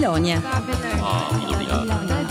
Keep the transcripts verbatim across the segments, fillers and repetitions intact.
Babilonia. Babilonia.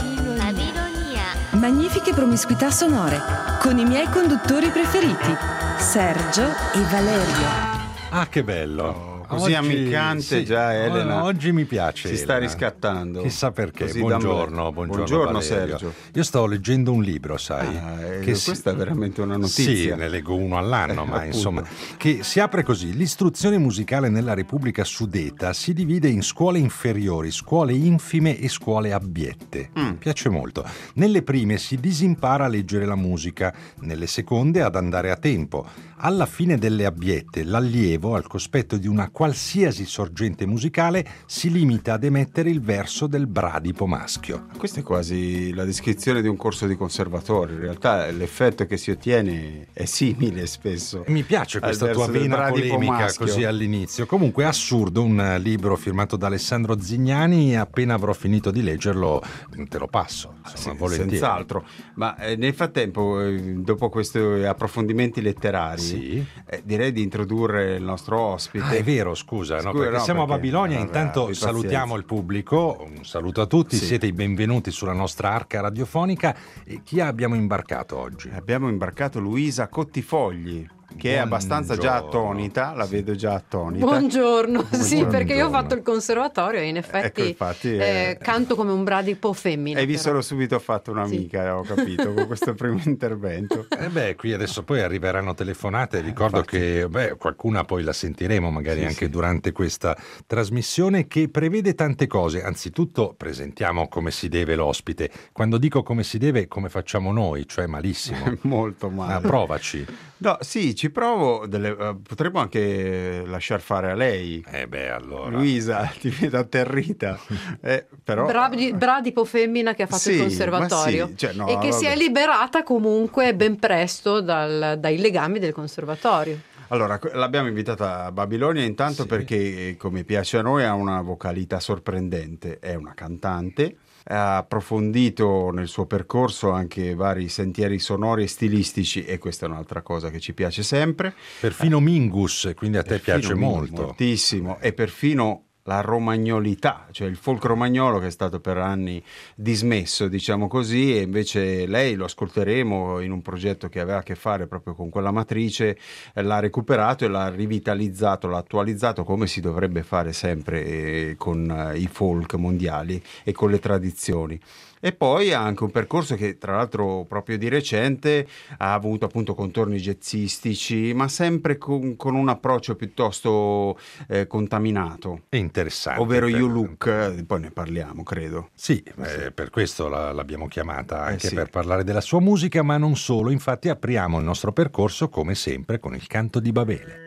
Magnifiche promiscuità sonore con i miei conduttori preferiti, Sergio e Valerio. Ah, che bello! Così Oggi, ammiccante sì, già Elena. Oggi mi piace. Si sta Elena. riscattando. Chissà perché. Così Buongiorno, buongiorno, buongiorno Valerio. Sergio. Io sto leggendo un libro, sai. Ah, che questa si... è veramente una notizia. Sì, ne leggo uno all'anno, Eh, ma appunto. insomma, che si apre così. L'istruzione musicale nella Repubblica Sudeta si divide in scuole inferiori, scuole infime e scuole abbiette. Mm. Piace molto. Nelle prime si disimpara a leggere la musica, nelle seconde ad andare a tempo. Alla fine delle abbiette, l'allievo, al cospetto di una qualsiasi sorgente musicale, si limita ad emettere il verso del bradipo maschio. Questa è quasi la descrizione di un corso di conservatorio. In realtà l'effetto che si ottiene è simile spesso. Mi piace questa al tua verso del vena bradipo polemica maschio. così all'inizio. Comunque è assurdo, un libro firmato da Alessandro Zignani, appena avrò finito di leggerlo te lo passo, insomma, Sì, volentieri. senz'altro. Ma eh, nel frattempo, eh, dopo questi approfondimenti letterari, Sì. eh, direi di introdurre il nostro ospite. Ah, è vero, scusa, no, Scusa, perché no, siamo perché- a Babilonia, vabbè, intanto abbi salutiamo pazienza. il pubblico, un saluto a tutti, Sì. siete i benvenuti sulla nostra arca radiofonica. E chi abbiamo imbarcato oggi? Abbiamo imbarcato Luisa Cottifogli, che è abbastanza già Buongiorno. attonita, la Sì. vedo già attonita. Buongiorno, sì, Buongiorno. perché io ho fatto il conservatorio e in effetti, Ecco, infatti, eh, eh, canto come un bradipo femmina. Hai visto, però. l'ho subito fatto un'amica, ho capito, con questo primo intervento. Eh beh, qui adesso poi arriveranno telefonate, ricordo infatti. che beh, qualcuna poi la sentiremo magari Sì, anche sì. durante questa trasmissione che prevede tante cose. Anzitutto presentiamo come si deve l'ospite. Quando dico come si deve, come facciamo noi, cioè malissimo. Molto Ma male. provaci. No, sì, ci provo, delle- eh, potremmo anche lasciar fare a lei. Eh beh, allora. Luisa, ti vedo atterrita. Eh, però... Bradi- bradipo femmina che ha fatto Sì, il ma conservatorio sì, cioè, no, e che si vabbè. è liberata comunque ben presto dal- dai legami del conservatorio. Allora, que- l'abbiamo invitata a Babilonia intanto Sì. perché, come piace a noi, ha una vocalità sorprendente, è una cantante, ha approfondito nel suo percorso anche vari sentieri sonori e stilistici e questa è un'altra cosa che ci piace sempre. Perfino Mingus, quindi a te Perfino piace Mingus, molto. moltissimo, e perfino la romagnolità, cioè il folk romagnolo che è stato per anni dismesso, diciamo così, e invece lei, lo ascolteremo in un progetto che aveva a che fare proprio con quella matrice, eh, l'ha recuperato e l'ha rivitalizzato, l'ha attualizzato come si dovrebbe fare sempre eh, con eh, i folk mondiali e con le tradizioni. E poi ha anche un percorso che tra l'altro proprio di recente ha avuto appunto contorni jazzistici, ma sempre con, con un approccio piuttosto eh, contaminato, È interessante. ovvero per- You Look, eh, poi ne parliamo credo. Sì, eh, per questo la- l'abbiamo chiamata anche Eh sì. per parlare della sua musica, ma non solo. Infatti apriamo il nostro percorso come sempre con il canto di Babele.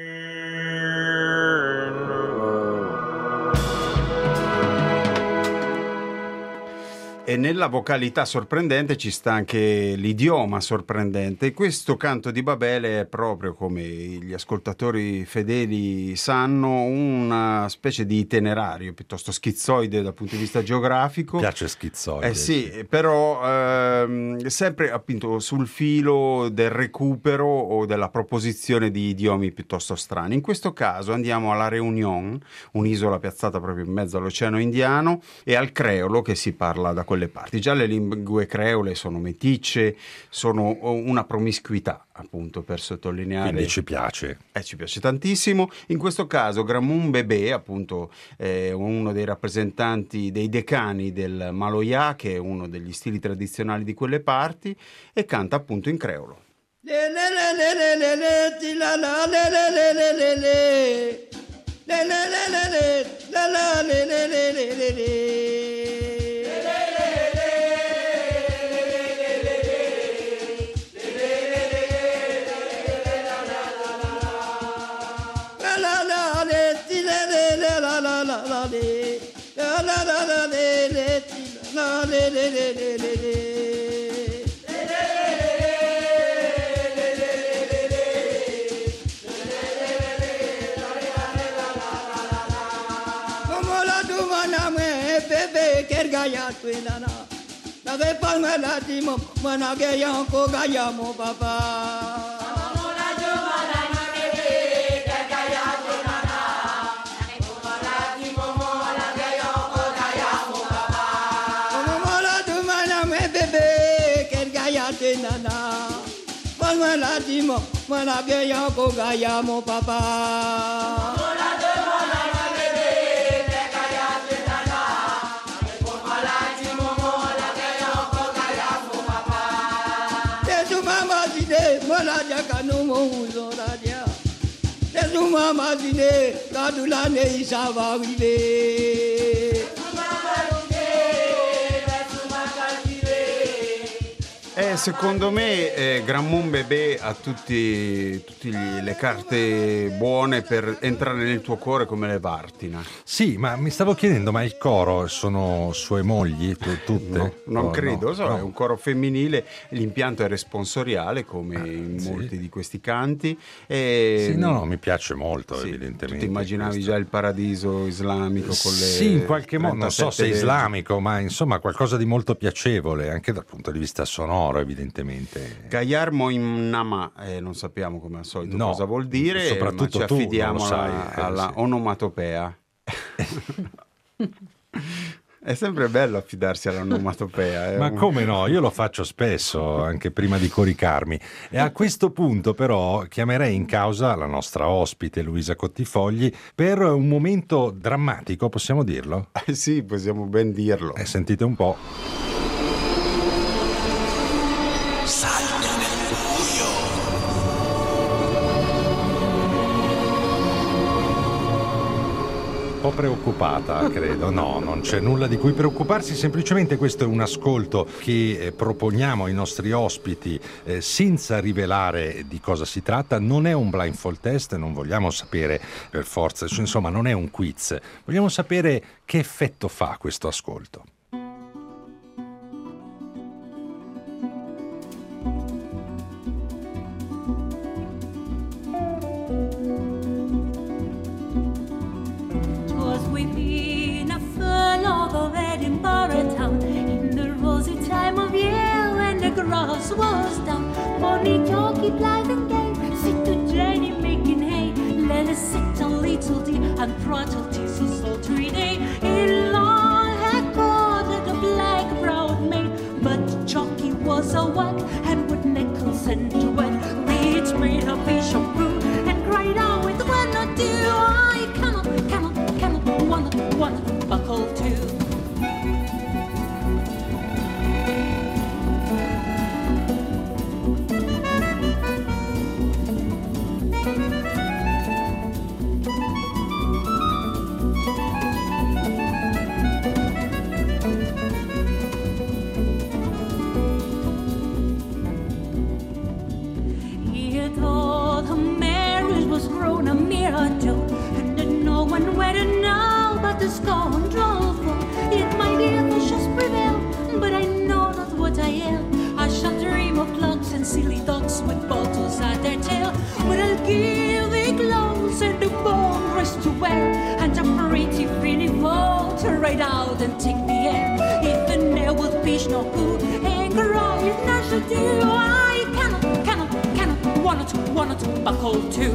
E nella vocalità sorprendente ci sta anche l'idioma sorprendente. Questo canto di Babele è proprio, come gli ascoltatori fedeli sanno, una specie di itinerario piuttosto schizzoide dal punto di vista geografico. Piace schizzoide. Eh sì, però ehm, sempre appunto sul filo del recupero o della proposizione di idiomi piuttosto strani. In questo caso andiamo alla Réunion, un'isola piazzata proprio in mezzo all'Oceano Indiano, e al creolo che si parla da quelle parti. Già le lingue creole sono meticce, sono una promiscuità, appunto, per sottolineare. Quindi ci piace. Eh, ci piace tantissimo. In questo caso Gramoun Bébé, appunto, è uno dei rappresentanti dei decani del Maloya, che è uno degli stili tradizionali di quelle parti, e canta appunto in creolo. Papa. mala dimo mala ke yo ko ga ya mo papa mala de mala bebe te ga ya te dana ko mala dimo mala ke yo ko ga ya mo papa te su mama dine mala ja kanu mo zo ra dia te su mama dine ka dula ne isa va vive. Eh, secondo me eh, Grand Moon Bebé ha tutte le carte buone per entrare nel tuo cuore come le Vartina. Sì, ma mi stavo chiedendo, ma il coro sono sue mogli, tu- tutte? No, non Oh, credo, no, so, no. è un coro femminile, l'impianto è responsoriale come Ah, in sì. molti di questi canti. E, Sì, no, no, mi piace molto, sì, evidentemente. Tu ti immaginavi questo. già il paradiso islamico con le Sì, in qualche modo, non so se trentasette islamico, ma insomma qualcosa di molto piacevole, anche dal punto di vista sonoro, evidentemente. Gayar Moim Nama, eh, non sappiamo come al solito No, cosa vuol dire, soprattutto ma ci tu non affidiamo lo sai, alla, eh, alla sì. onomatopea. È sempre bello affidarsi all'onomatopea. è Ma un- come no? Io lo faccio spesso, anche prima di coricarmi. E a questo punto però chiamerei in causa la nostra ospite Luisa Cottifogli per un momento drammatico, possiamo dirlo? Eh sì, possiamo ben dirlo. Eh, sentite un po'. Un po' preoccupata, credo. No, non c'è nulla di cui preoccuparsi, semplicemente questo è un ascolto che eh, proponiamo ai nostri ospiti eh, senza rivelare di cosa si tratta. Non è un blindfold test, non vogliamo sapere per forza, cioè, insomma non è un quiz, vogliamo sapere che effetto fa questo ascolto. Was within a furlong of Edinburgh town, in the rosy time of year when the grass was down. Bonny jockey blithe and gay, sit to Jenny making hay. Let us sit a little dear and throttle tis a sultry day. In long had courted the black-browed maid, but jockey was a wag and would not consent to wed. Rich made a fish of brew and cried out with one or two. I cannot, cannot, cannot, wanna, wanna buckle to. He thought her marriage was grown a mere joke, and that no one were to know but the scoundrel folk. Yet my dear wishes prevail, but I know not what I am. I shall dream of clocks and silly dogs with bottles at their tail. But I'll give thee clothes and a bone dress to wear, and a pretty pretty boat to ride out and take the air. If the nail would fish no good, and cry if I should do, I cannot, cannot, cannot, wanna to, wanna to buckle to.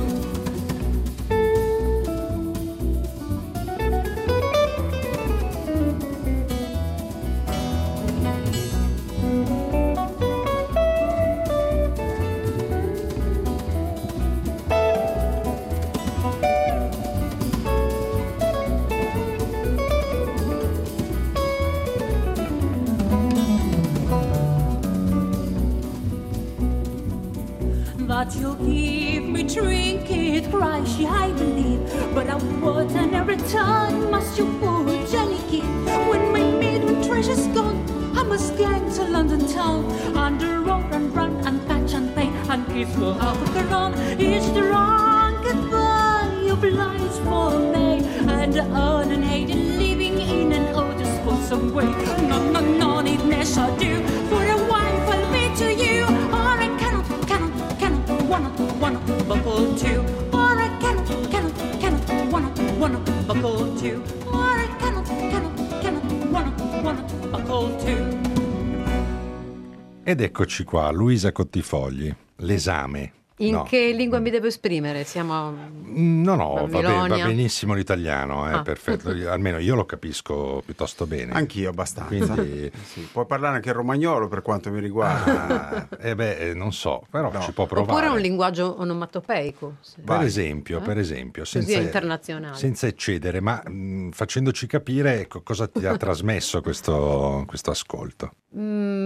That you'll give me trinket, cry she, I believe. But at what and every time must you poor Jenny give? When my maiden treasure's gone, I must gang to London town, under road and run and patch and pay and give her half a crown. It's the wrong goodbye obliged for me, and earn and hate and living in an odious wholesome way. No, no, no, it never shall do. For a wife I'll be to you, or I cannot, cannot, cannot, wanna, wanna buckle to. Or I cannot, cannot, cannot, wanna, wanna buckle to. Or I cannot, cannot, cannot, wanna, wanna buckle to. Ed eccoci qua, Luisa Cottifogli, l'esame. In No. che lingua mi devo esprimere? Siamo Mm, No, no, va, be- va Babilonia? benissimo l'italiano, è Ah. perfetto. Almeno io lo capisco piuttosto bene. Anch'io abbastanza. Quindi- Sì, puoi parlare anche il romagnolo per quanto mi riguarda. Ah, eh beh, eh, non so, però No. ci può provare. Oppure un linguaggio onomatopeico. se- Per Vai. esempio, Eh? per esempio, Così senza, è internazionale. senza eccedere, ma mh, facendoci capire co- cosa ti ha trasmesso questo, questo ascolto. Mm,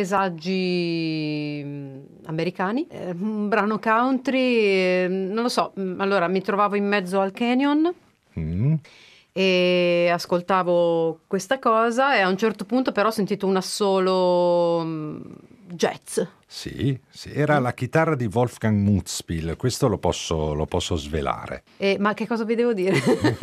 paesaggi mm, americani, eh, un brano country, eh, non lo so, mm, allora mi trovavo in mezzo al canyon Mm? e ascoltavo questa cosa e a un certo punto però ho sentito un assolo mm, jazz. Sì, sì, era la chitarra di Wolfgang Mutzspiel, questo lo posso, lo posso svelare. E, ma che cosa vi devo dire?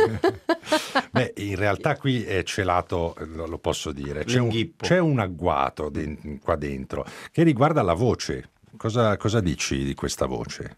Beh, in realtà qui è celato, lo, lo posso dire, c'è un, L'inghippo. c'è un agguato de- qua dentro che riguarda la voce. Cosa, cosa dici di questa voce?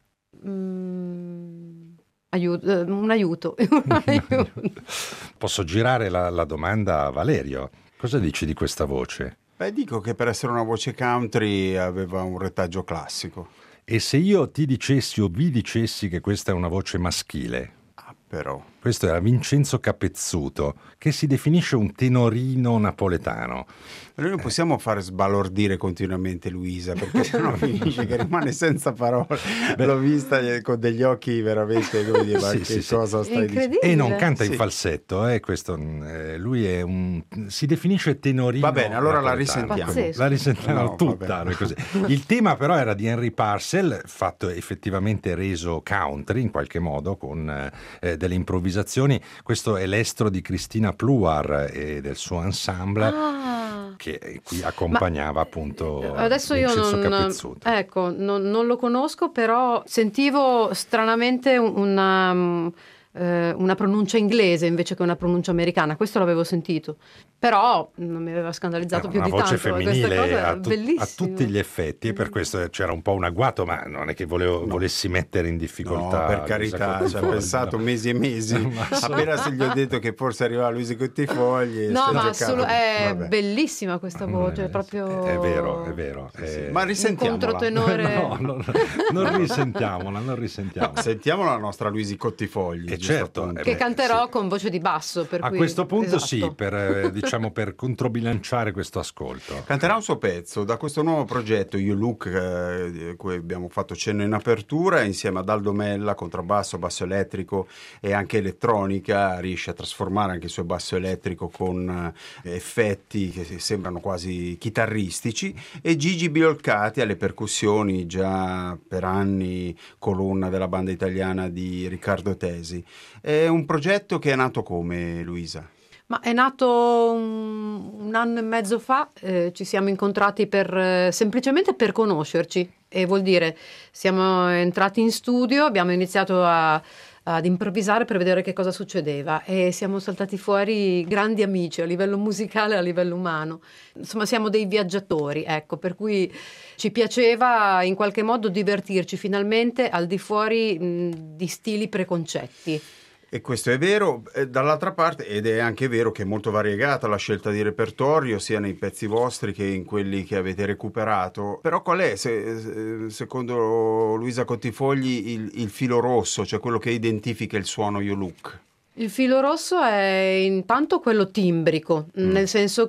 Mm, aiuto, eh, un aiuto. un aiuto. Posso girare la, la domanda a Valerio. Cosa dici di questa voce? Beh, dico che per essere una voce country aveva un retaggio classico. E se io ti dicessi o vi dicessi che questa è una voce maschile? Ah, però. Questo era Vincenzo Capezzuto, che si definisce un tenorino napoletano. Noi non possiamo fare sbalordire continuamente Luisa, perché sennò finisce che rimane senza parole. L'ho vista con degli occhi veramente, come dire, ma Sì, che sì, sì. cosa stai dicendo? Incredibile. E non canta in Sì. falsetto, eh, questo, eh, lui è un, si definisce tenorino. Va bene, allora la napoletano. risentiamo. Pazzesco. La risentiamo No, va tutta. bene. Così. Il tema però era di Henry Parcell, fatto effettivamente reso country in qualche modo con eh, delle improvvisazioni. Questo è l'estro di Cristina Pluar e del suo ensemble. Ah. Che qui accompagnava appunto Adesso io Vincenzo non, Capezzuto. ecco, non, non lo conosco, però sentivo stranamente una, mm, eh, una pronuncia inglese invece che una pronuncia americana. Questo l'avevo sentito, però non mi aveva scandalizzato Era più una di voce tanto. Questa femminile cosa a, è tu- bellissima. a tutti gli effetti, e per questo c'era un po' un agguato, ma non è che volevo, volessi mettere in No, difficoltà. per Luisa carità, ci ha Contifogli, pensato no. mesi e mesi. Ma solo- Appena se gli ho detto che forse arrivava Luisa Contifogli. No, stai ma giocando. solo- è Vabbè. bellissima questa voce, è proprio... È vero, è vero. Sì, sì. eh, Ma risentiamola. Un controtenore. No, non, non risentiamola, non risentiamola. Sentiamo la nostra Luisi Contifogli. Eh, giusto certo, appunto. eh Che beh, canterò sì. con voce di basso. Per A cui- questo punto esatto. sì, per, eh, diciamo, per controbilanciare questo ascolto. Canterà un suo pezzo da questo nuovo progetto You Look, eh, di cui abbiamo fatto cenno in apertura, insieme ad Aldo Mella, contrabbasso, basso elettrico e anche elettronica. Riesce a trasformare anche il suo basso elettrico con eh, effetti che si- sembrano quasi chitarristici, e Gigi Biolcati alle percussioni, già per anni colonna della banda italiana di Riccardo Tesi. È un progetto che è nato come, Luisa? Ma è nato un, un anno e mezzo fa, eh, ci siamo incontrati per, eh, semplicemente per conoscerci, e vuol dire siamo entrati in studio, abbiamo iniziato a- ad improvvisare per vedere che cosa succedeva e siamo saltati fuori grandi amici a livello musicale e a livello umano. Insomma, siamo dei viaggiatori, ecco, per cui ci piaceva in qualche modo divertirci finalmente al di fuori mh, di stili preconcetti. E questo è vero, eh, dall'altra parte, ed è anche vero che è molto variegata la scelta di repertorio, sia nei pezzi vostri che in quelli che avete recuperato. Però qual è, se- secondo Luisa Contifogli, il, il filo rosso, cioè quello che identifica il suono You Look? Il filo rosso è intanto quello timbrico, Mm. nel senso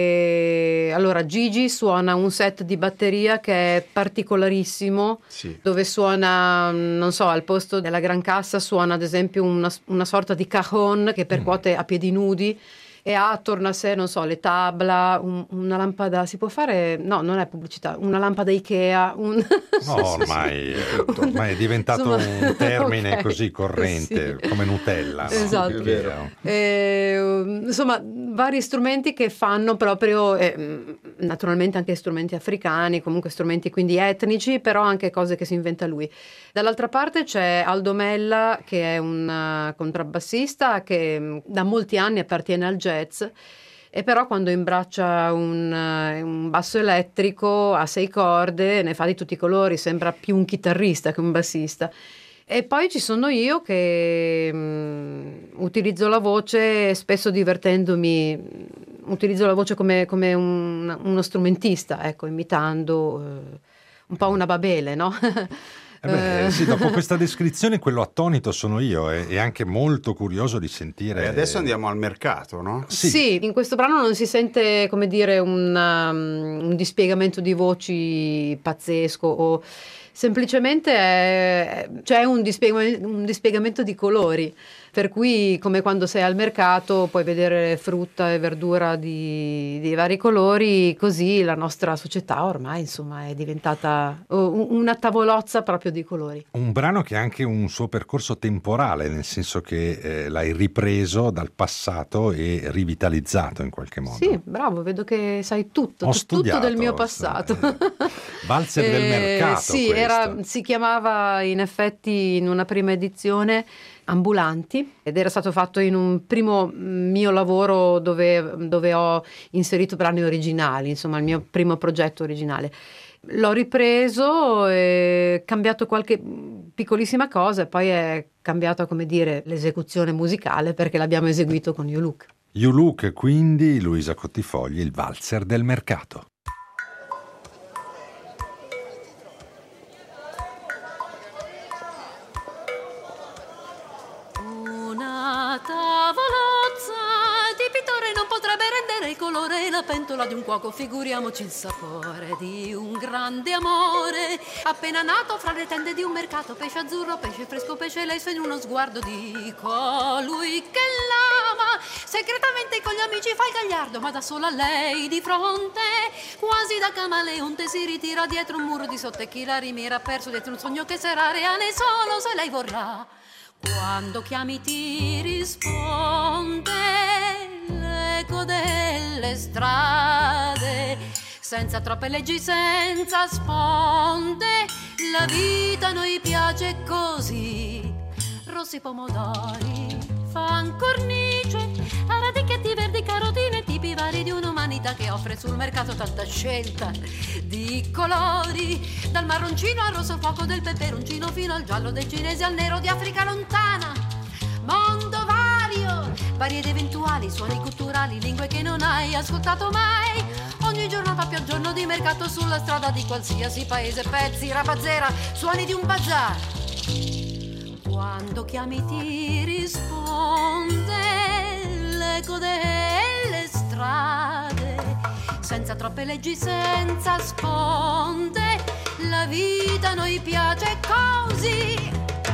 che allora Gigi suona un set di batteria che è particolarissimo, Sì. dove suona, non so, al posto della gran cassa suona ad esempio una, una sorta di cajon che percuote a piedi nudi e ha attorno a sé, non so, le tabla, un- una lampada, si può fare, no, non è pubblicità, una lampada Ikea, un... No, ormai, ormai è diventato Insomma, un termine ok, così corrente, sì. come Nutella. no? Esatto. È vero. Eh, insomma, vari strumenti che fanno proprio, eh, naturalmente anche strumenti africani, comunque strumenti quindi etnici, però anche cose che si inventa lui. Dall'altra parte c'è Aldo Mella, che è un eh, contrabbassista che mh, da molti anni appartiene al jazz, e però quando imbraccia un, eh, un basso elettrico a sei corde ne fa di tutti i colori, sembra più un chitarrista che un bassista. E poi ci sono io che mh, utilizzo la voce, spesso divertendomi, mh, utilizzo la voce come, come un- uno strumentista, ecco, imitando eh, un po' una Babele, no? Eh beh, Eh, sì, dopo questa descrizione quello attonito sono io e, e anche molto curioso di sentire. E adesso andiamo al mercato, no? Sì. Sì, in questo brano non si sente, come dire, un, um, un dispiegamento di voci pazzesco o semplicemente è, c'è un, dispiega- un dispiegamento di colori, per cui come quando sei al mercato puoi vedere frutta e verdura di, di vari colori, così la nostra società ormai insomma è diventata uh, una tavolozza proprio di colori. Un brano che ha anche un suo percorso temporale, nel senso che eh, l'hai ripreso dal passato e rivitalizzato in qualche modo. Sì, bravo, vedo che sai tutto, Ho tu- tutto studiato, del mio ho passato. studiato. Valzer del Eh, mercato, Sì, questo. era, si chiamava in effetti in una prima edizione Ambulanti ed era stato fatto in un primo mio lavoro dove, dove ho inserito brani originali, insomma il mio primo progetto originale. L'ho ripreso e cambiato qualche piccolissima cosa e poi è cambiata, come dire, l'esecuzione musicale perché l'abbiamo eseguito con You Look. You Look, quindi Luisa Cottifogli, il valzer del mercato. Una tavolozza di pittore non potrebbe rendere il colore e la pentola di un cuoco, figuriamoci il sapore di un grande amore appena nato fra le tende di un mercato, pesce azzurro, pesce fresco, pesce lesso in uno sguardo di colui che l'ama segretamente con gli amici fa il gagliardo, ma da sola a lei di fronte quasi da camaleonte si ritira dietro un muro di sotto e chi la rimira perso dietro un sogno che sarà reale solo se lei vorrà. Quando chiami ti risponde l'eco delle strade, senza troppe leggi, senza sponde, la vita a noi piace così. Rossi pomodori fan cornice a radicchetti verdi, carotine, tipi vari di un'umanità che offre sul mercato tanta scelta di colori, dal marroncino al rosso fuoco del peperoncino fino al giallo del cinese al nero di Africa lontana. Mondo vario, vari ed eventuali suoni culturali, lingue che non hai ascoltato mai. Ogni giorno fa più a giorno di mercato sulla strada di qualsiasi paese, pezzi, rapazzera, suoni di un bazar. Quando chiami ti risponde l'eco delle strade, senza troppe leggi, senza sponde, la vita a noi piace così.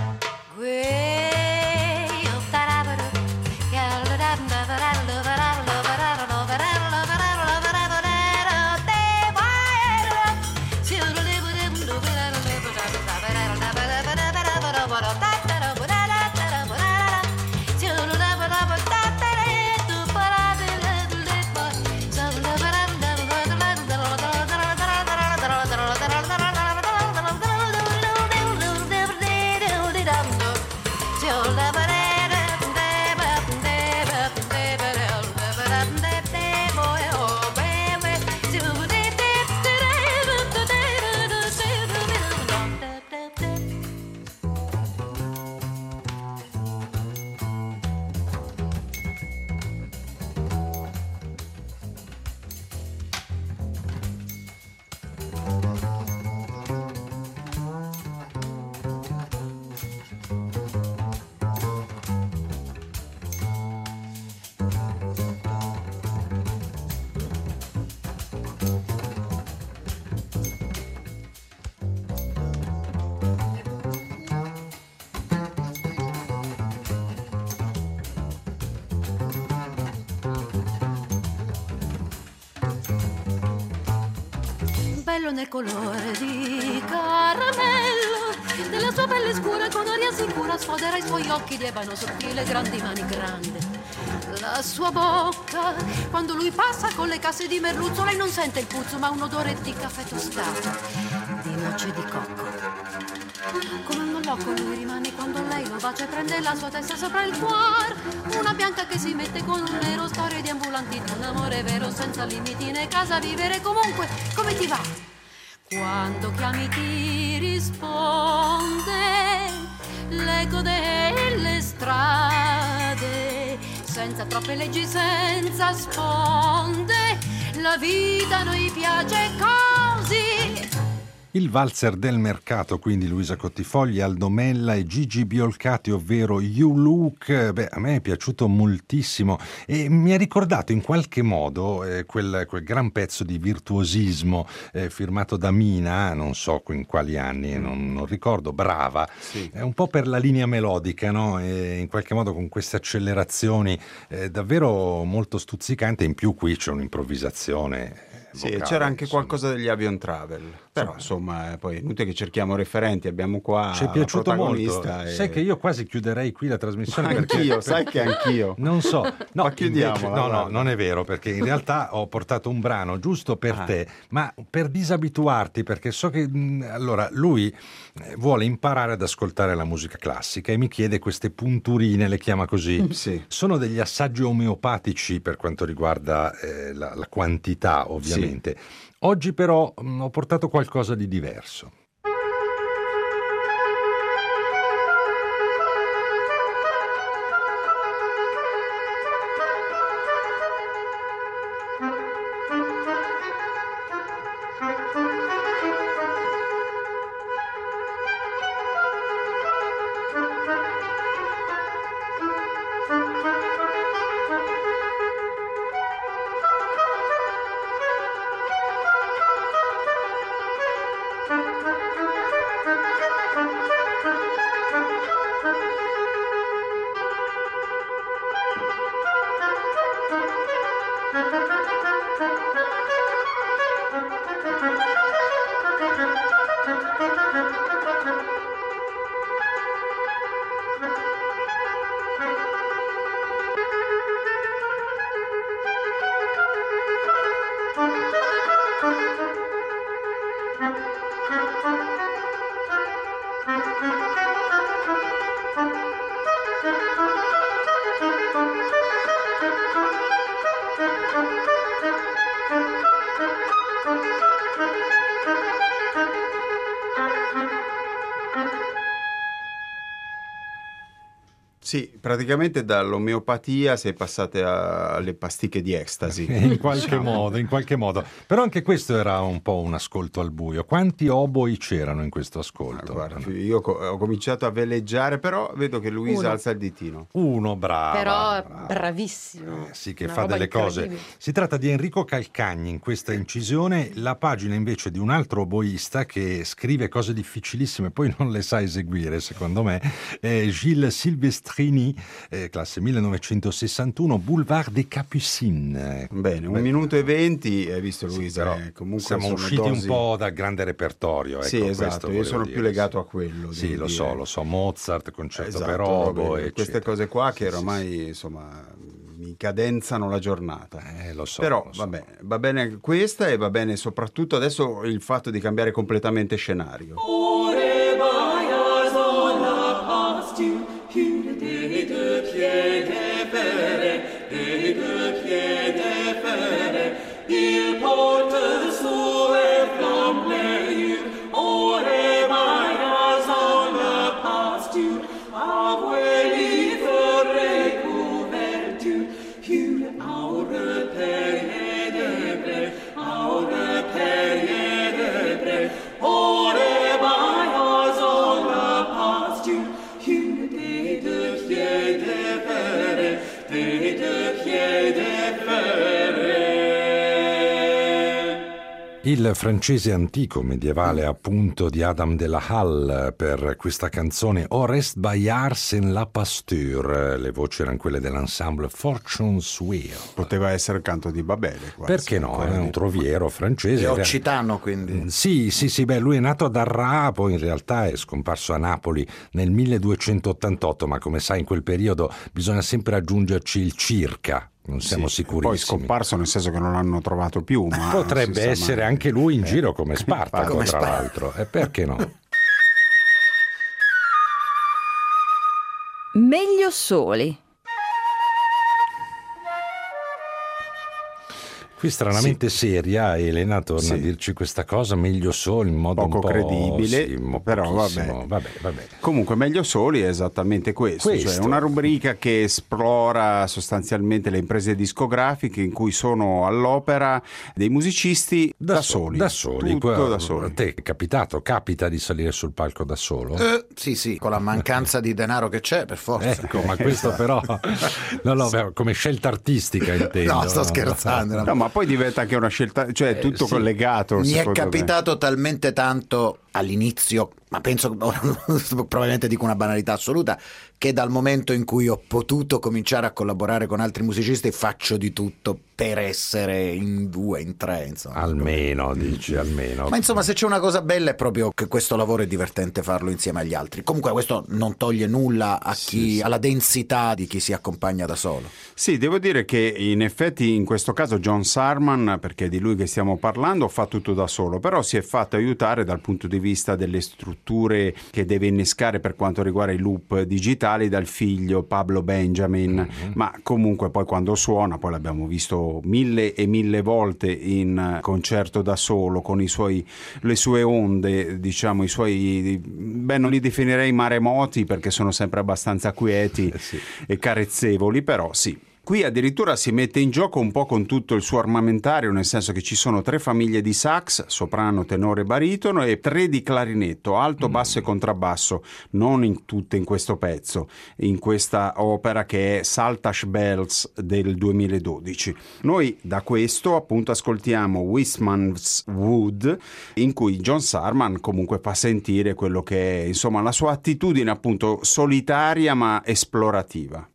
Bello nel colore di caramello della sua pelle scura, con aria sicura sfodera i suoi occhi di ebano sottile, grandi mani grandi. La sua bocca, quando lui passa con le casse di merluzzo, lei non sente il puzzo ma un odore di caffè tostato, di noce di cocco. Come un loco lui rimane quando lei lo bacia e prende la sua testa sopra il cuore. Una bianca che si mette con un nero, storie di ambulanti di un amore vero, senza limiti né casa, vivere comunque. Come ti va? Quando chiami ti risponde l'eco delle strade, senza troppe leggi, senza sponde, la vita a noi piace così. Il valzer del mercato, quindi Luisa Cottifogli, Aldo Mella e Gigi Biolcati, ovvero You Look. Beh, a me è piaciuto moltissimo e mi ha ricordato in qualche modo eh, quel, quel gran pezzo di virtuosismo eh, firmato da Mina, non so in quali anni, non, non ricordo, Brava, Sì. è un po' per la linea melodica, no? E in qualche modo con queste accelerazioni eh, davvero molto stuzzicante, in più qui c'è un'improvvisazione. Sì, vocale, c'era anche insomma. qualcosa degli Avion Travel, però insomma eh, poi è inutile che cerchiamo referenti, abbiamo qua Ci è la piaciuto molto. protagonista e- Sai che io quasi chiuderei qui la trasmissione perché Anch'io, sai che anch'io. non so, no, Ma chiudiamola, invece- no, no, guarda. non è vero, perché in realtà ho portato un brano giusto per Ah. te, ma per disabituarti, perché so che mh, allora lui eh, vuole imparare ad ascoltare la musica classica e mi chiede queste punturine, le chiama così. Sì. Sono degli assaggi omeopatici per quanto riguarda eh, la, la quantità, ovviamente. Oggi però mh, ho portato qualcosa di diverso. Sì, praticamente dall'omeopatia sei passate a- alle pasticche di ecstasy. In qualche diciamo. modo, in qualche modo. Però anche questo era un po' un ascolto al buio. Quanti oboi c'erano in questo Ah, ascolto? guarda, io co- ho cominciato a veleggiare, però vedo che Luisa Uno. alza il ditino. Uno, bravo. Però brava. bravissimo. Eh, sì, che Una fa roba delle cose. incredibile. Si tratta di Enrico Calcagni in questa incisione, la pagina invece di un altro oboista che scrive cose difficilissime, poi non le sa eseguire, secondo me, è Gilles Silvestrini, eh, classe millenovecentosessantuno, Boulevard des Capucines. Bene, un Beh, minuto e venti, hai visto sì, Luisa? però eh, comunque siamo sono usciti dosi- un po' dal grande repertorio. Ecco, Sì, questo esatto, io volevo sono dire, più legato sì. a quello. Sì, devo lo dire. so, lo so, Mozart, concerto Esatto, per obo, robe- eccetera. queste cose qua che Sì, sì, ormai sì. insomma mi cadenzano la giornata. Eh, lo so, Però lo so. va bene, va bene questa e va bene soprattutto adesso il fatto di cambiare completamente scenario. Ore baia sola pastiu, chiude de piede fere, e de piede fere, il porte sue flambe, ore baia sola pastiu, avueli fere couvertu, chiude aure periede, aure periede, ore baia sola pastiu, chiude de piede fere, de de piede fere. Il francese antico medievale appunto di Adam de la Halle per questa canzone Orest Bayard sen la Pasture, le voci erano quelle dell'ensemble Fortune Suire. Poteva essere il canto di Babele. quasi. Perché no? È un troviero francese. È occitano, quindi. Sì, sì, sì, beh, lui è nato ad Arras, poi in realtà è scomparso a Napoli nel milleduecentottantotto, ma come sai in quel periodo bisogna sempre aggiungerci il circa. Non siamo Sì, sicurissimi. Poi scomparso nel senso che non l'hanno trovato più. Ma Potrebbe si sa essere mai. anche lui in giro come Spartaco, Come tra Spartaco. l'altro. E perché no? Meglio soli. Qui stranamente sì. seria, Elena torna sì. a dirci questa cosa, meglio soli, in modo poco un po' credibile, sì, però vabbè. vabbè, vabbè. Comunque meglio soli è esattamente questo, questo, cioè una rubrica che esplora sostanzialmente le imprese discografiche in cui sono all'opera dei musicisti da, da soli. Da soli, tutto Qua, da soli. A te è capitato, capita di salire sul palco da solo? Eh, sì, sì, con la mancanza di denaro che c'è, per forza. Ecco, ma questo però no, no, beh, come scelta artistica intendo. No, sto scherzando. No, ma poi diventa anche una scelta, cioè è tutto eh, sì. collegato. Mi è capitato me. talmente tanto all'inizio, ma penso, probabilmente dico una banalità assoluta, che dal momento in cui ho potuto cominciare a collaborare con altri musicisti faccio di tutto per essere in due, in tre, insomma. Almeno, dici, almeno. Ma insomma, se c'è una cosa bella è proprio che questo lavoro è divertente farlo insieme agli altri. Comunque questo non toglie nulla a chi, sì, sì. alla densità di chi si accompagna da solo. Sì, devo dire che in effetti in questo caso John Sarman, perché è di lui che stiamo parlando, fa tutto da solo, però si è fatto aiutare dal punto di vista delle strutture che deve innescare per quanto riguarda i loop digitali dal figlio Pablo Benjamin, mm-hmm. ma comunque poi quando suona, poi l'abbiamo visto mille e mille volte in concerto da solo con i suoi, le sue onde, diciamo i suoi, beh non li definirei maremoti perché sono sempre abbastanza quieti eh sì. e carezzevoli, però sì. Qui addirittura si mette in gioco un po' con tutto il suo armamentario, nel senso che ci sono tre famiglie di sax, soprano, tenore, baritono, e tre di clarinetto, alto, basso mm. e contrabbasso, non in tutte in questo pezzo, in questa opera che è Saltash Bells del duemiladodici. Noi da questo appunto ascoltiamo Wistman's Wood, in cui John Sarman comunque fa sentire quello che è, insomma, la sua attitudine appunto solitaria ma esplorativa.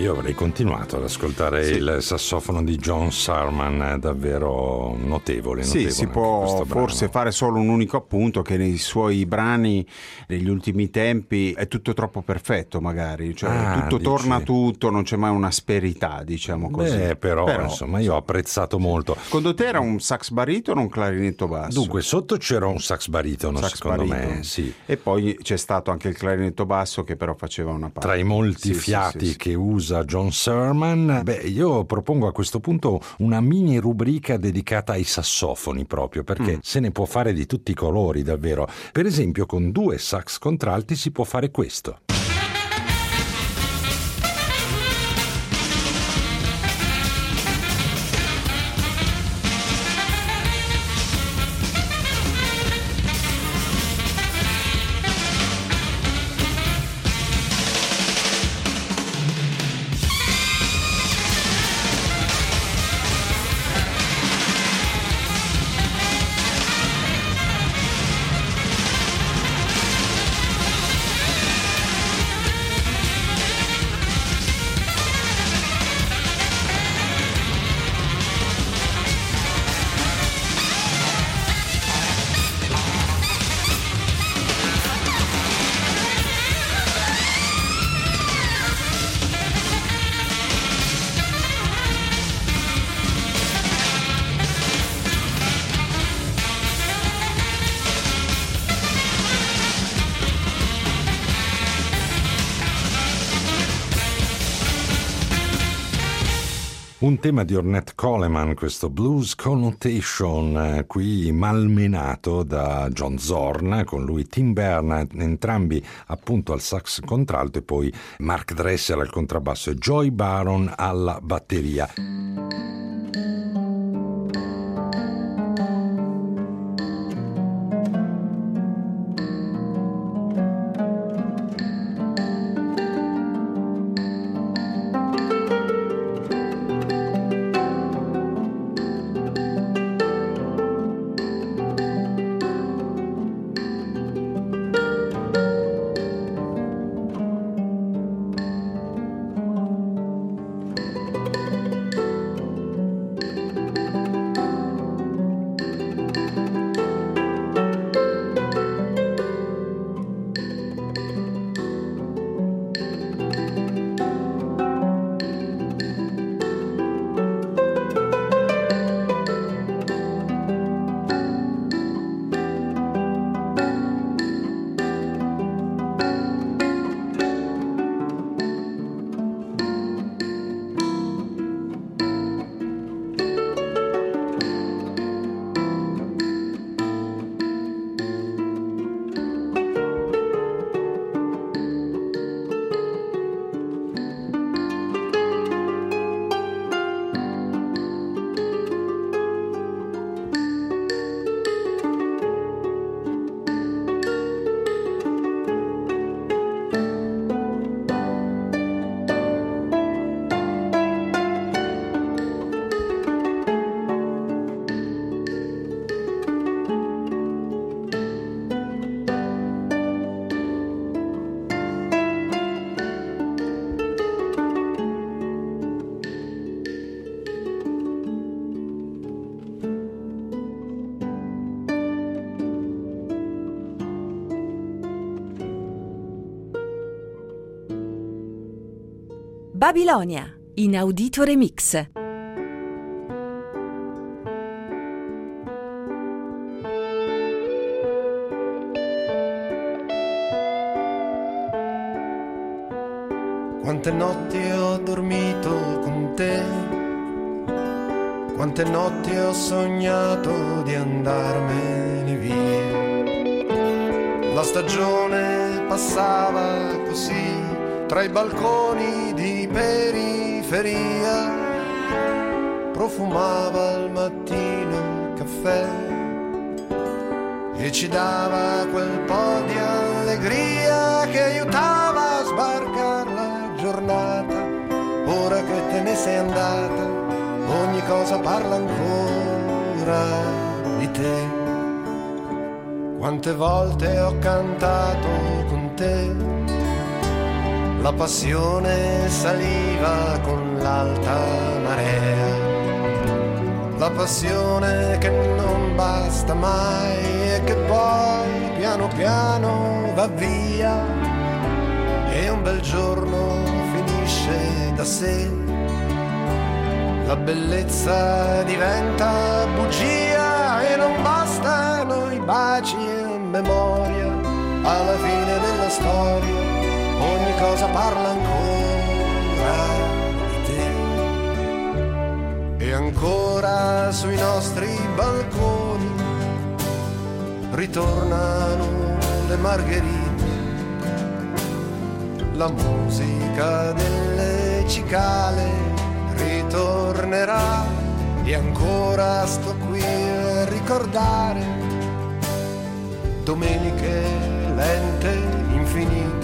io avrei continuato ad ascoltare Sì. il sassofono di John Surman, davvero notevole. Sì, notevole si anche può questo brano. forse fare solo un unico appunto, che nei suoi brani negli ultimi tempi è tutto troppo perfetto, magari, cioè Ah, tutto dici. torna tutto, non c'è mai un'asperità, diciamo così. Beh, però, insomma, io ho apprezzato molto. Secondo te era un sax baritono o un clarinetto basso? Dunque, sotto c'era un sax baritono, Sax secondo baritono. me, sì. E poi c'è stato anche il clarinetto basso, che però faceva una parte. Tra i molti Sì, sì, fiati sì, sì. che usa John Surman, beh, io propongo a questo punto una mini rubrica dedicata ai sassofoni proprio, perché Mm. se ne può fare di tutti i colori, davvero. Per esempio, con due sax contralti si può fare questo. Un tema di Ornette Coleman, questo Blues Connotation, eh, qui malmenato da John Zorn, con lui Tim Bernard, entrambi appunto al sax contralto, e poi Mark Dressel al contrabbasso e Joy Baron alla batteria. Babilonia, inaudito remix. Quante notti ho dormito con te, quante notti ho sognato di andarmene via. La stagione passava così tra i balconi di periferia, profumava al mattino il caffè e ci dava quel po' di allegria che aiutava a sbarcare la giornata. Ora che te ne sei andata, ogni cosa parla ancora di te. Quante volte ho cantato con te La passione saliva con l'alta marea, la passione che non basta mai e che poi piano piano va via e un bel giorno finisce da sé. La bellezza diventa bugia e non bastano i baci e memoria. Alla fine della storia ogni cosa parla ancora di te. E ancora sui nostri balconi ritornano le margherite, la musica delle cicale ritornerà e ancora sto qui a ricordare domeniche lente, infinite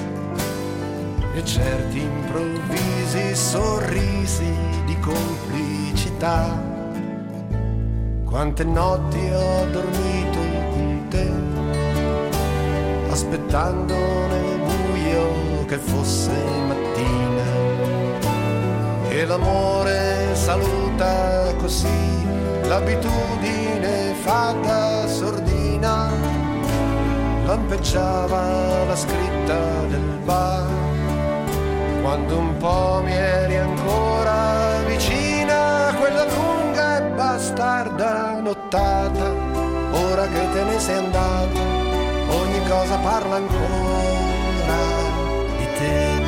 e certi improvvisi sorrisi di complicità. Quante notti ho dormito con te, aspettando nel buio che fosse mattina, e l'amore saluta così, l'abitudine fa da sordina, lampeggiava la scritta del bar. Quando un po' mi eri ancora vicina, quella lunga e bastarda nottata, ora che te ne sei andata, ogni cosa parla ancora di te.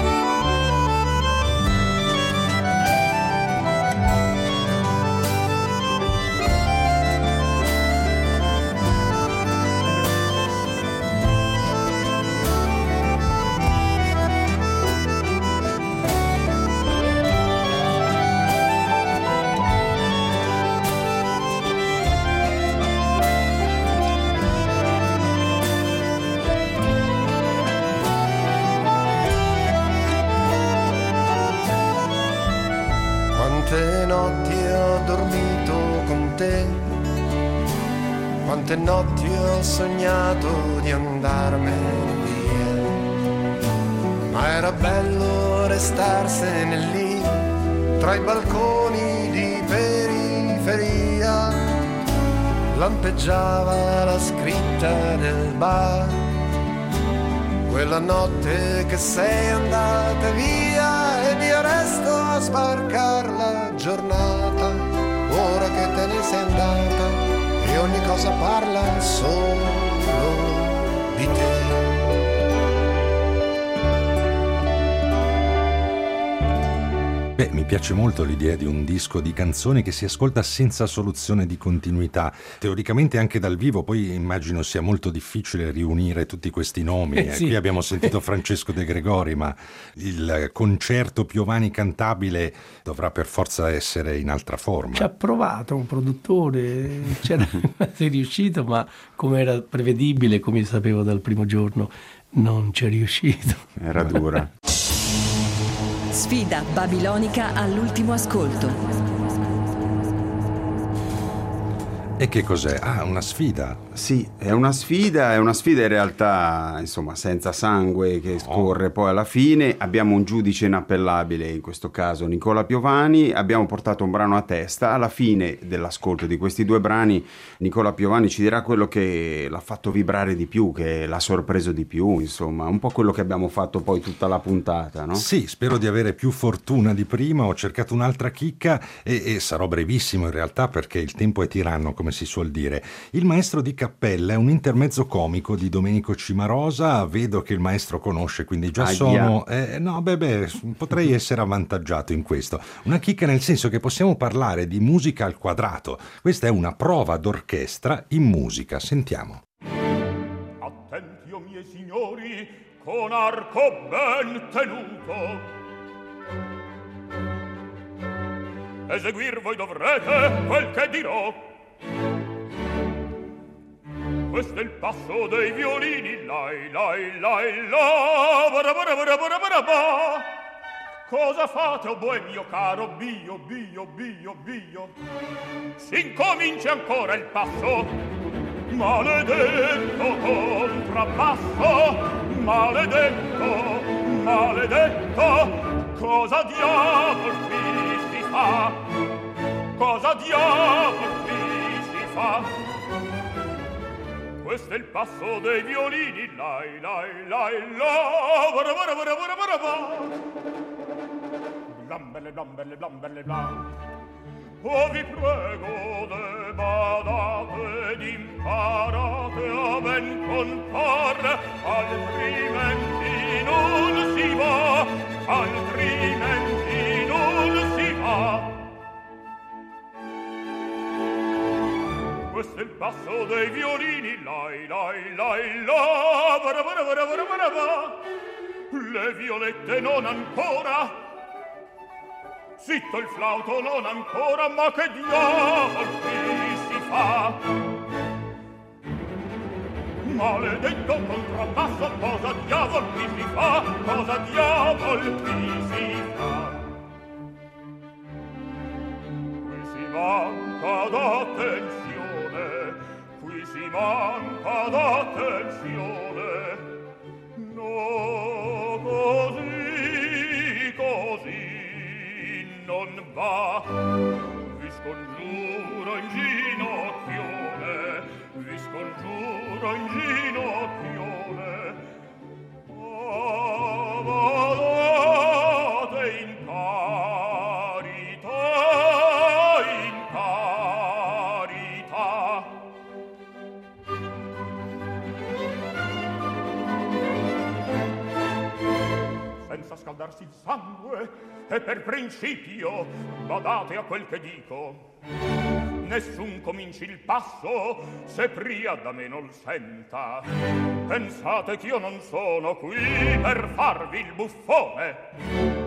Quante notti ho dormito con te, quante notti ho sognato di andarmene via, ma era bello restarsene lì, tra i balconi di periferia, lampeggiava la scritta del bar. Quella notte che sei andata via ed io resto a sbarcar la giornata, ora che te ne sei andata e ogni cosa parla solo di te. Beh, mi piace molto l'idea di un disco di canzoni che si ascolta senza soluzione di continuità. Teoricamente anche dal vivo, poi immagino sia molto difficile riunire tutti questi nomi. Eh, sì. Qui abbiamo sentito Francesco De Gregori, ma il concerto Piovani cantabile dovrà per forza essere in altra forma. Ci ha provato un produttore, c'era, è riuscito, ma come era prevedibile, come sapevo dal primo giorno, non c'è riuscito. Era dura. Sfida babilonica all'ultimo ascolto. E che cos'è? Ah, una sfida. Sì, è una sfida, è una sfida in realtà, insomma, senza sangue che scorre poi alla fine. Abbiamo un giudice inappellabile, in questo caso Nicola Piovani, abbiamo portato un brano a testa. Alla fine dell'ascolto di questi due brani Nicola Piovani ci dirà quello che l'ha fatto vibrare di più, che l'ha sorpreso di più, insomma, un po' quello che abbiamo fatto poi tutta la puntata, no? Sì, spero di avere più fortuna di prima, ho cercato un'altra chicca e, e sarò brevissimo in realtà perché il tempo è tiranno, come si suol dire. Il maestro di cappella è un intermezzo comico di Domenico Cimarosa, vedo che il maestro conosce, quindi già Aia. sono eh, no beh, beh potrei essere avvantaggiato in questo. Una chicca nel senso che possiamo parlare di musica al quadrato. Questa è una prova d'orchestra in musica, sentiamo. Attenti, o miei signori, con arco ben tenuto eseguir voi dovrete quel che dirò. Questo è il passo dei violini, lai lai lai la, bara bara bara bara bara ba. Cosa fate, o buon mio caro bio bio bio bio? Si incomincia ancora il passo, maledetto contrappasso, maledetto, Maledetto, cosa diavol qui si fa? Cosa diavol qui si fa? Questo è il passo dei violini, lai lai lai la, bara bara bara bara bara ba. Blamberle blamberle blamberle blam. Oh, vi prego, de badate ed imparate a ben contare, altrimenti non si va, altrimenti non si va. Questo è il passo dei violini, lai lai lai la, bara bara bara bara bara ba. Le violette non ancora, zitto il flauto non ancora, ma che diavol qui si fa? Maledetto contrappasso, cosa diavol qui si fa? Cosa diavol qui si fa? Qui si manca d'attenzione, qui si manca d'attenzione. No, così, così non va, vi scongiuro in ginocchione, vi scongiuro in ginocchione, badate in carità, in carità. Senza scaldarsi il sangue, e per principio badate a quel che dico. Nessun cominci il passo se pria da me non senta. Pensate che io non sono qui per farvi il buffone.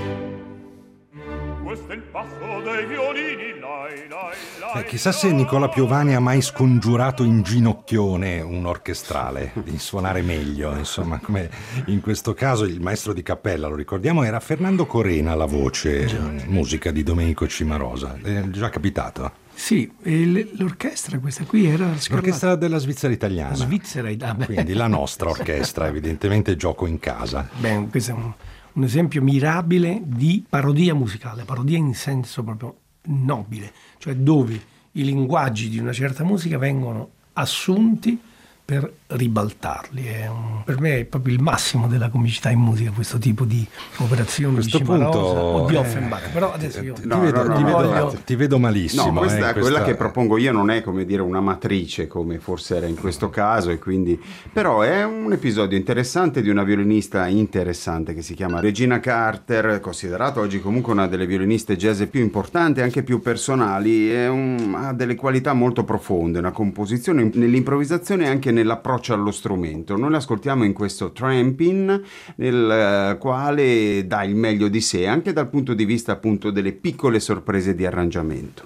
Questo è il passo dei violini, lai lai lai. Eh, chissà se Nicola Piovani ha mai scongiurato in ginocchione un orchestrale di suonare meglio, insomma, come in questo caso il maestro di cappella, lo ricordiamo, era Fernando Corena alla voce, eh, musica di Domenico Cimarosa. È già capitato? Sì, e l'orchestra questa qui era Scarlatti. L'orchestra della Svizzera italiana. Svizzera, ah, quindi la nostra orchestra, evidentemente gioco in casa. Beh, questo è un, un esempio mirabile di parodia musicale, parodia in senso proprio nobile, cioè dove i linguaggi di una certa musica vengono assunti per ribaltarli. È un, per me è proprio il massimo della comicità in musica, questo tipo di operazioni questo di Cimarosa punto, o di eh, Offenbach. Però adesso io ti, no, vedo, no, ti, no, vedo, no, ti vedo malissimo. No, questa, eh, quella questa... che propongo io non è, come dire, una matrice come forse era in questo caso, e quindi però è un episodio interessante di una violinista interessante che si chiama Regina Carter, considerata oggi comunque una delle violiniste jazz più importanti e anche più personali. È un, ha delle qualità molto profonde, una composizione nell'improvvisazione e anche nell'approccio allo strumento. Noi l'ascoltiamo in questo Trampin', nel quale dà il meglio di sé anche dal punto di vista appunto delle piccole sorprese di arrangiamento.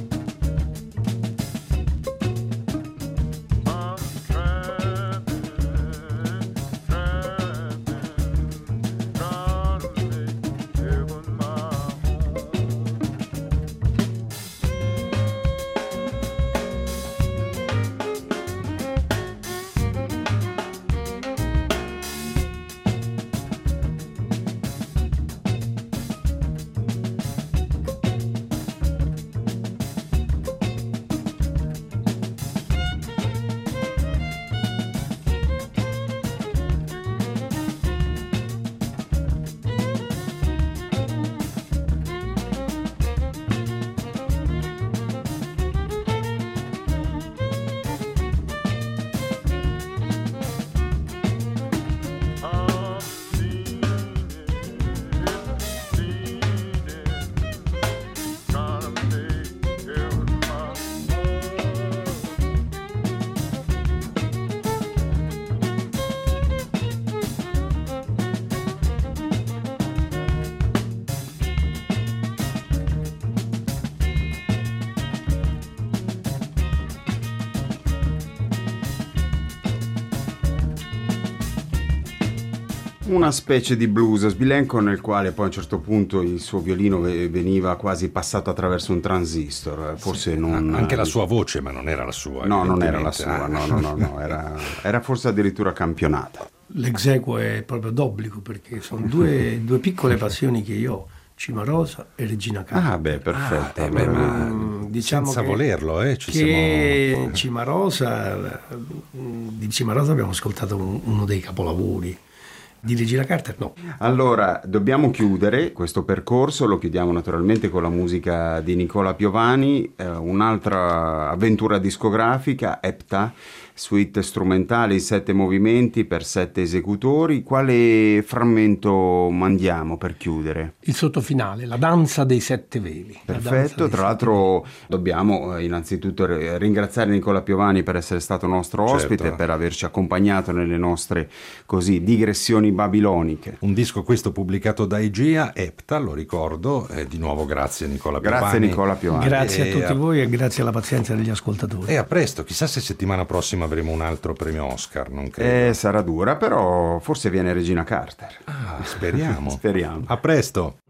I'm tramping Una specie di blues sbilenco nel quale poi a un certo punto il suo violino veniva quasi passato attraverso un transistor, forse sì, non... Anche la sua voce, ma non era la sua. No, non era la sua, no, no, no, no. Era, era forse addirittura campionata. L'exequo è proprio d'obbligo perché sono due, due piccole passioni che io ho, Cimarosa e Regina Carter. Ah beh, perfetto. Ah, eh beh, ma diciamo senza che, volerlo, eh, ci che siamo... Cimarosa, di Cimarosa abbiamo ascoltato un- uno dei capolavori. Di Regina Carter no. Allora, dobbiamo chiudere questo percorso, lo chiudiamo naturalmente con la musica di Nicola Piovani, eh, un'altra avventura discografica, Epta, suite strumentale in sette movimenti per sette esecutori. Quale frammento mandiamo per chiudere? Il sottofinale, la danza dei sette veli. La danza Perfetto, dei tra sette l'altro dobbiamo eh, innanzitutto ri- ringraziare Nicola Piovani per essere stato nostro ospite, Certo. per averci accompagnato nelle nostre così digressioni babiloniche. Un disco questo pubblicato da Egea, Epta, lo ricordo, e di nuovo grazie Nicola Piovani. Grazie Nicola veli. Piovani. Grazie E a tutti a- voi e grazie alla pazienza degli ascoltatori. E a presto, chissà se settimana prossima avremo un altro premio Oscar, non credo. Eh, sarà dura, però forse viene Regina Carter. Ah, speriamo. Speriamo. A presto.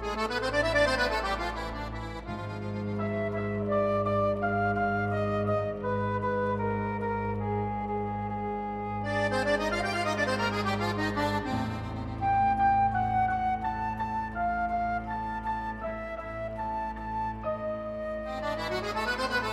Thank you.